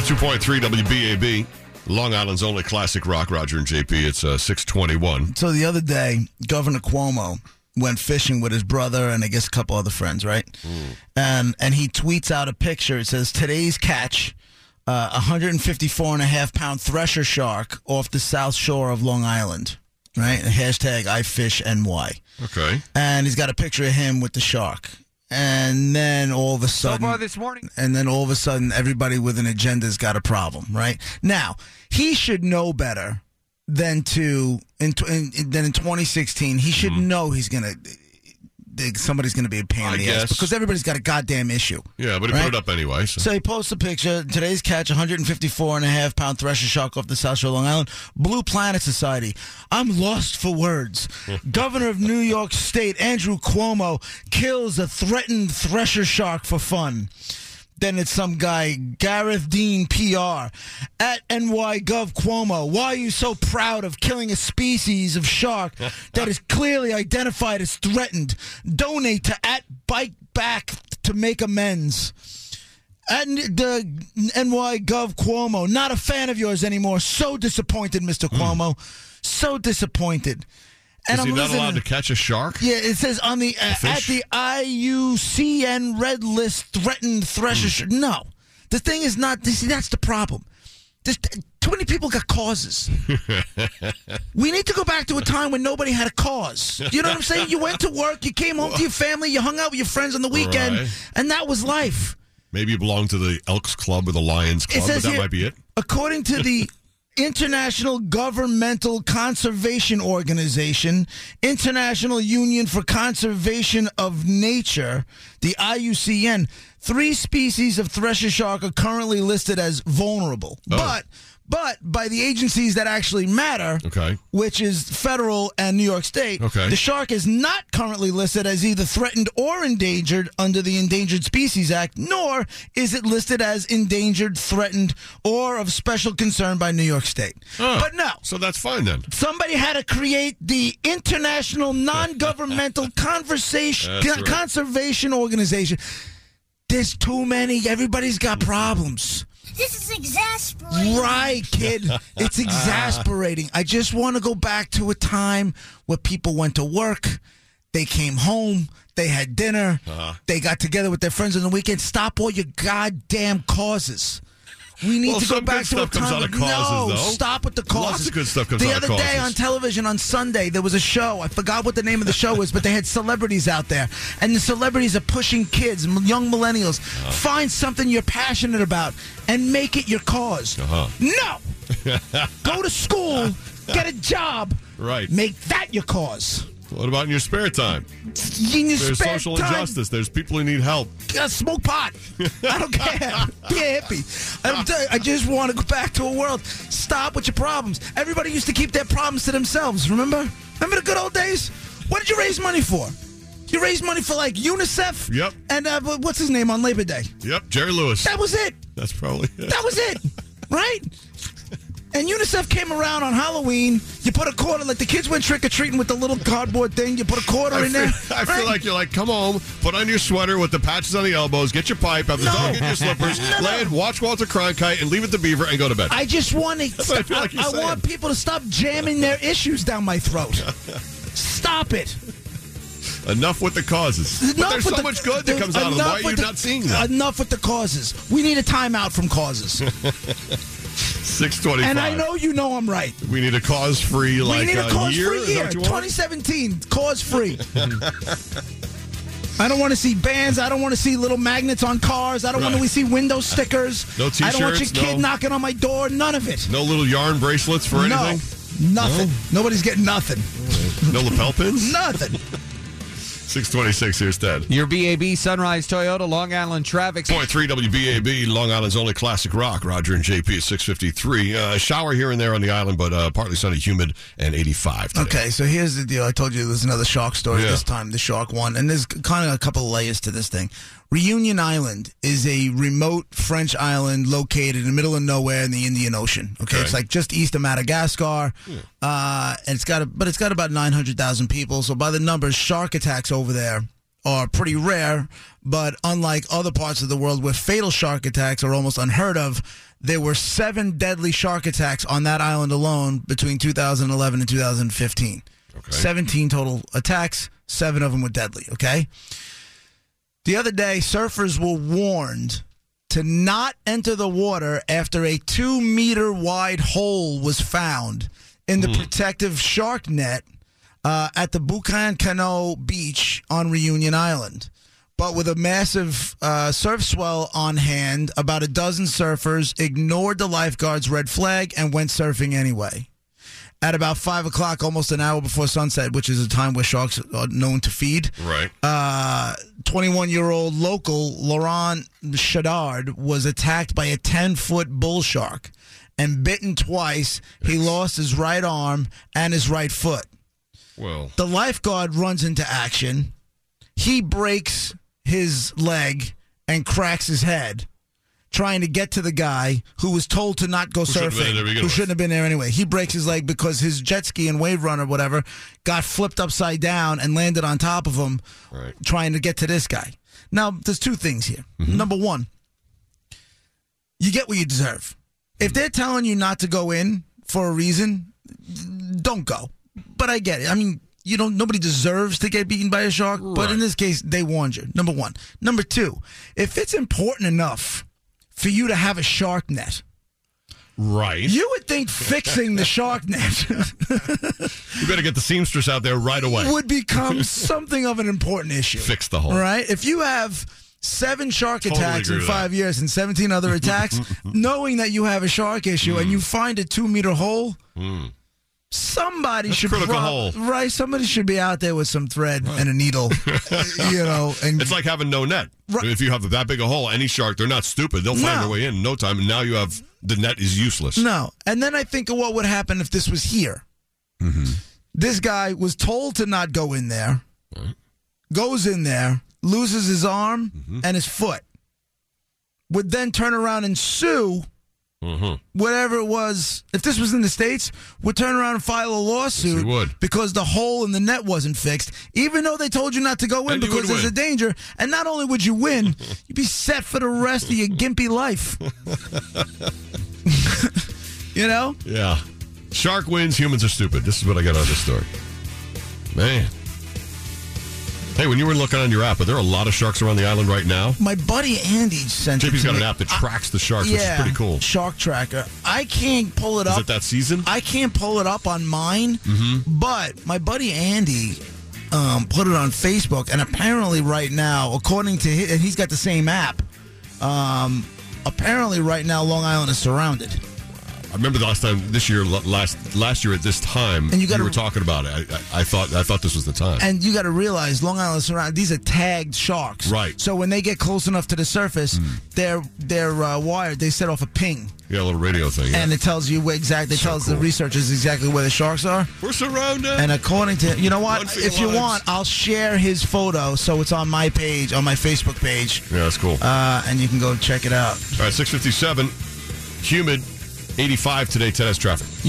102.3 WBAB, Long Island's only classic rock. Roger and JP, it's 6:21. So the other day, Governor Cuomo went fishing with his brother and I guess a couple other friends, right? And he tweets out a picture. It says, today's catch, 154.5-pound thresher shark off the south shore of Long Island, right? And hashtag IFishNY. Okay. And he's got a picture of him with the shark. And then all of a sudden, so far this morning, everybody with an agenda's got a problem, right? Now, he should know better than in 2016. He should know somebody's gonna be a pain in the ass because everybody's got a goddamn issue. Yeah, but he put it up anyway. So he posts a picture. Today's catch, 154.5-pound thresher shark off the South Shore of Long Island. Blue Planet Society. I'm lost for words. Governor of New York State, Andrew Cuomo, kills a threatened thresher shark for fun. Then it's some guy, Gareth Dean PR, at NYGov Cuomo. Why are you so proud of killing a species of shark that is clearly identified as threatened? Donate to @BikeBack to make amends. At the NYGov Cuomo, not a fan of yours anymore. So disappointed, Mr. Cuomo. So disappointed. And is he not allowed to catch a shark? Yeah, it says on the at the IUCN red list threatened thresher shark. No, the thing is not. See, that's the problem. Too many people got causes. We need to go back to a time when nobody had a cause. You know what I'm saying? You went to work, you came home to your family, you hung out with your friends on the weekend, and that was life. Maybe you belong to the Elks Club or the Lions Club, but that might be it. According to the International Governmental Conservation Organization, International Union for Conservation of Nature, the IUCN, 3 species of thresher shark are currently listed as vulnerable. But by the agencies that actually matter, which is federal and New York State, the shark is not currently listed as either threatened or endangered under the Endangered Species Act, nor is it listed as endangered, threatened, or of special concern by New York State. But no. So that's fine then. Somebody had to create the International Non-Governmental Conservation Organization. There's too many. Everybody's got problems. This is exasperating. Right, kid. It's exasperating. I just want to go back to a time where people went to work, they came home, they had dinner, they got together with their friends on the weekend. Stop all your goddamn causes. We need to go back to a time. Stop with the causes. Lots of good stuff comes out of causes. The other day on television on Sunday, there was a show. I forgot what the name of the show was, but they had celebrities out there. And the celebrities are pushing kids, young millennials. Find something you're passionate about and make it your cause. No! Go to school, get a job. Right. Make that your cause. What about in your spare time? There's social injustice. There's people who need help. Smoke pot. I don't care. Be a hippie. I just want to go back to a world. Stop with your problems. Everybody used to keep their problems to themselves, remember? Remember the good old days? What did you raise money for? You raised money for, like, UNICEF? Yep. And what's his name on Labor Day? Yep, Jerry Lewis. That was it. That's probably it. That was it. Right? And UNICEF came around on Halloween. You put a quarter, like the kids went trick-or-treating with the little cardboard thing. You put a quarter in there. I feel like you're like, come home, put on your sweater with the patches on the elbows, get your pipe, have the dog in your slippers, lay and watch Walter Cronkite, and leave it to Beaver and go to bed. I just want to. I want people to stop jamming their issues down my throat. Stop it. Enough with the causes. But there's so much good that comes out of them. Why are you not seeing that? Enough with the causes. We need a timeout from causes. 6:25. And I know you know I'm right. We need a cause-free, year? We need a cause-free year. 2017, cause-free. I don't want to see bands. I don't want to see little magnets on cars. I don't want to see window stickers. No T-shirts. I don't want your kid knocking on my door. None of it. No little yarn bracelets for anything? Nothing. No? Nobody's getting nothing. No lapel pins? Nothing. 626, here's Ted. Your BAB Sunrise Toyota Long Island traffic. 0.3 WBAB, Long Island's only classic rock. Roger and JP at 6:53. Shower here and there on the island, but partly sunny, humid, and 85 today. Okay, so here's the deal. I told you there's another shark story this time, the shark one. And there's kind of a couple of layers to this thing. Reunion Island is a remote French island located in the middle of nowhere in the Indian Ocean. Okay, it's like just east of Madagascar, and it's got about 900,000 people. So by the numbers, shark attacks over there are pretty rare. But unlike other parts of the world where fatal shark attacks are almost unheard of, there were 7 deadly shark attacks on that island alone between 2011 and 2015. Okay. 17 total attacks, 7 of them were deadly, okay? The other day, surfers were warned to not enter the water after a 2-meter wide hole was found in the protective shark net at the Bukan Kano Beach on Reunion Island. But with a massive surf swell on hand, about a dozen surfers ignored the lifeguard's red flag and went surfing anyway. At about 5 o'clock, almost an hour before sunset, which is a time where sharks are known to feed, Right. 21-year-old local Laurent Chadard was attacked by a 10-foot bull shark and bitten twice. He lost his right arm and his right foot. Well, The lifeguard runs into action. He breaks his leg and cracks his head, trying to get to the guy who was told to not go shouldn't have been surfing, there to begin who with. shouldn't have been there anyway. He breaks his leg because his jet ski and wave runner, whatever, got flipped upside down and landed on top of him, right. trying to get to this guy. Now, there's 2 things here. Mm-hmm. Number 1, you get what you deserve. If they're telling you not to go in for a reason, don't go. But I get it. I mean, nobody deserves to get beaten by a shark, but Right. in this case, they warned you. Number 1. Number 2, if it's important enough for you to have a shark net, Right. you would think fixing the shark net You better get the seamstress out there right away. would become something of an important issue. Fix the hole. Right? If you have 7 shark Totally attacks agree in with 5 years and 17 other attacks, knowing that you have a shark issue and you find a 2-meter hole, somebody should critical hole. Right? Somebody should be out there with some thread and a needle, and It's like having no net. Right. If you have that big a hole, any shark, they're not stupid. They'll find No. their way in no time, and now you have the net is useless. no. And then I think of what would happen if this was here. This guy was told to not go in there, goes in there, loses his arm and his foot, would then turn around and sue whatever it was. If this was in the States, would turn around and file a lawsuit Yes, he would. because the hole in the net wasn't fixed, even though they told you not to go in And you because would there's a win. danger. And not only would you win, you'd be set for the rest of your gimpy life. You know? Yeah. Shark wins, humans are stupid. This is what I got out of this story. Man. Hey, when you were looking on your app, are there a lot of sharks around the island right now? My buddy Andy sent it JP's to got me. an app that tracks the sharks, which is pretty cool. Shark Tracker. I can't pull it Is up. it that season? I can't pull it up on mine, but my buddy Andy put it on Facebook, and apparently right now, according to his, and he's got the same app, apparently right now Long Island is surrounded. I remember the last year at this time, And you were talking about it. I thought this was the time. And you got to realize Long Island is surrounded. These are tagged sharks. Right. So when they get close enough to the surface, they're wired. They set off a ping. Yeah, a little radio thing. Yeah. And it tells you where exactly. It So tells cool. the researchers exactly where the sharks are. We're surrounded. And according to, you know Run what? for your If you lives. want, I'll share his photo so it's on my page, on my Facebook page, Yeah, that's cool. and you can go check it out. All right, 6:57. Humid, 85 today, 10 traffic.